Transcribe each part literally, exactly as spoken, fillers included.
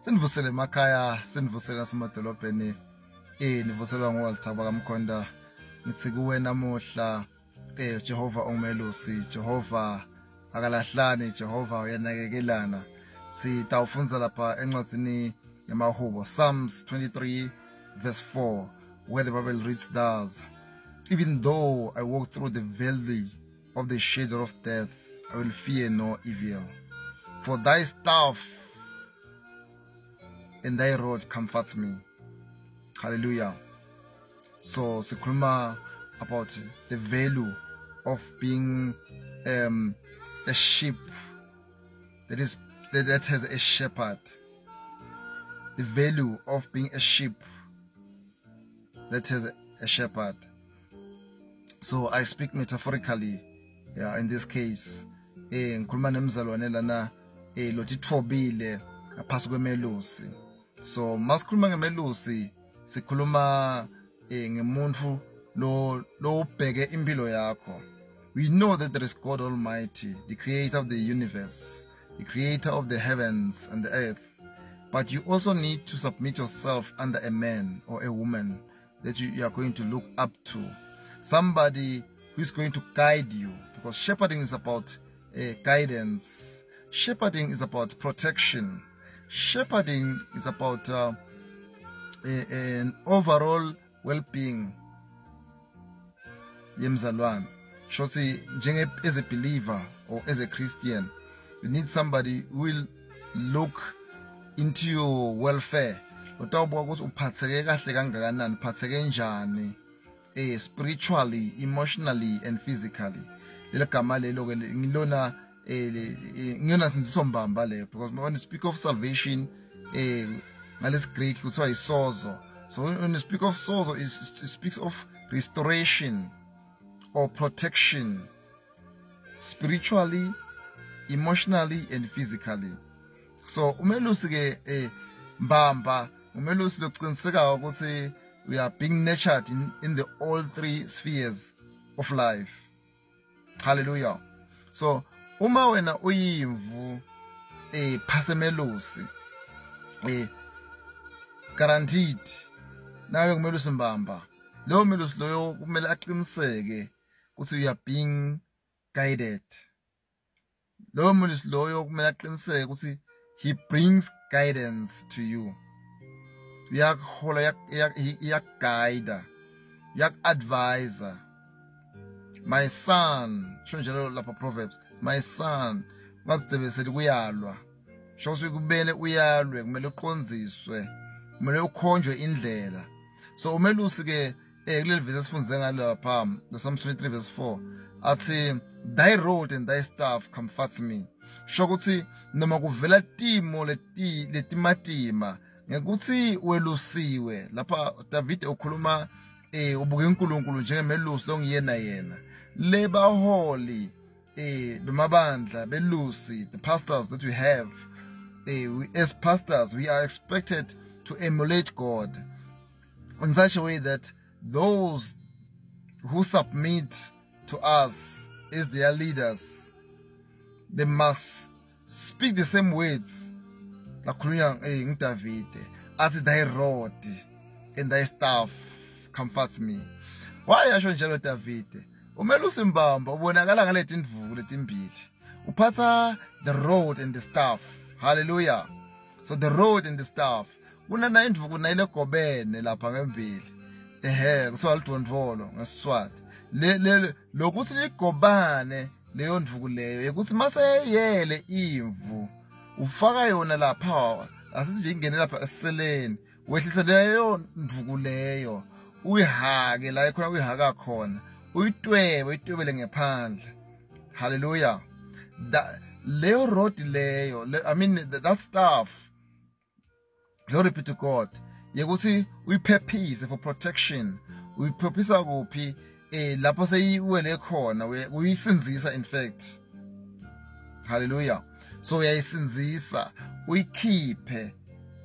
Sinivusele emakhaya, sinivusele nasemadolobheni. Eh nivuselwa ngoWalter bakamkhonda. Ngithi kuwe namuhla eh Jehova ongumelusi, Jehova akalahlani, Jehova uyanakekelana. Sitawufunza lapha encwadzini yamahubo, Psalms twenty-three verse four, where the Bible reads thus: Even though I walk through the valley of the shadow of death, I will fear no evil. For thy staff and thy rod comforts me. Hallelujah. So sikhuluma about the value of being um, a sheep that is that, that has a shepherd. The value of being a sheep that has a, a shepherd. So I speak metaphorically, yeah, in this case. Eh ngikhuluma nemzalwane lana eh lothi thobile ngaphasi kwemelusi. So masikhuluma ngemelusi sikhuluma eh ngemuntu lo lo ubheke impilo yakho. We know that there is God Almighty, the creator of the universe, the creator of the heavens and the earth. But you also need to submit yourself under a man or a woman that you, you are going to look up to. Somebody who is going to guide you, because shepherding is about uh, guidance. Shepherding is about protection. Shepherding is about uh, a, an overall well-being. Yemzalwan. Shoti, as a believer or as a Christian, you need somebody who will look into your welfare. Spiritually, emotionally, and physically. Because when you speak of salvation, it's Greek, so when you speak of sozo, it speaks of restoration or protection, spiritually, emotionally, and physically. So umelusi ke eh mbamba umelusi lokuqiniseka ukuthi we are being nurtured in, in the all three spheres of life. Hallelujah. So uma wena uyimvu eh phasemelusi eh guaranteed nawe kumelusi mbamba lo melusi loyo kumele aqiniseke ukuthi we are being guided. Lo melusi loyo kumele aqiniseke ukuthi he brings guidance to you. Yak hola yak yak yak guide, yak advisor. My son, shonjalo lapha Proverbs. My son, ngabuzebese kuyalwa. Shokuthi kubele uyalwe, kumele uqonziswe, kumele ukhonjwe indlela. So umelusi ke eh kuleli verse sifunze ngalo lapha, Psalm twenty-three verse four, athi thy rod and thy staff comforts me. Shokuthi noma kuvela timo leti letimatima ngekuthi welusiwe lapha David ukhuluma eh ubuke uNkulunkulu njengemelusi longiyena yena leba holy eh bemabandla belusi, the pastors that we have, eh we, as pastors we are expected to emulate God in such a way that those who submit to us as their leaders, they must speak the same words. Lakhulunywa eh David athi thy rod and thy staff comforts me. Why yasho njalo David? Umelusi mbamba ubonakala ngalethi indvuku letimbili. Uphatha the rod and the staff. Hallelujah. So the rod and the staff. Kunana indvuku nayile gobene lapha ngembili. Ehe kuswalidondvolo ngesiswati. Le le lokuthi ligobane leyo ndvuku leyo ukuthi maseyele imvu ufaka yona lapha asithi nje ingene lapha esiseleni wehlisa leyo ndvuku leyo uyihake la ikhona uyihaka khona uyitwebe uyitwebele ngephandle. Hallelujah. That leyo rod leyo I mean that stuff, glory be to God, yekuthi uyiphephise for protection, uyiphephisa kuphi eh lapho seyiwele khona uyisinzisa in fact. Hallelujah. So uyayisinzisa uyikhiphe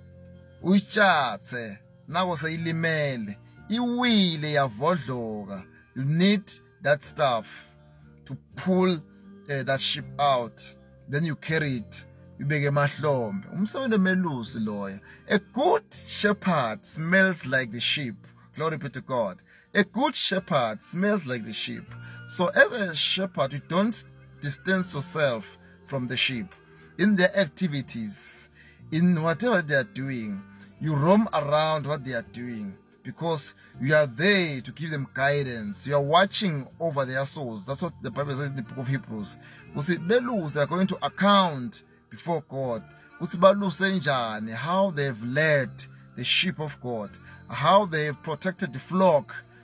uyitshathe nako seyilimele iwile yavodloka. You need that stuff to pull uh, that ship out. Then you carry it ibeke emahlombe. Umsebenzi wemelusi loya. A good shepherd smells like the sheep. Glory be to God. A good shepherd smells like the sheep. So as a shepherd, you don't distance yourself from the sheep. In their activities, in whatever they are doing, you roam around what they are doing because you are there to give them guidance. You are watching over their souls. That's what the Bible says in the book of Hebrews. They are going to account before God. How they've led the sheep of God, how they've protected the flock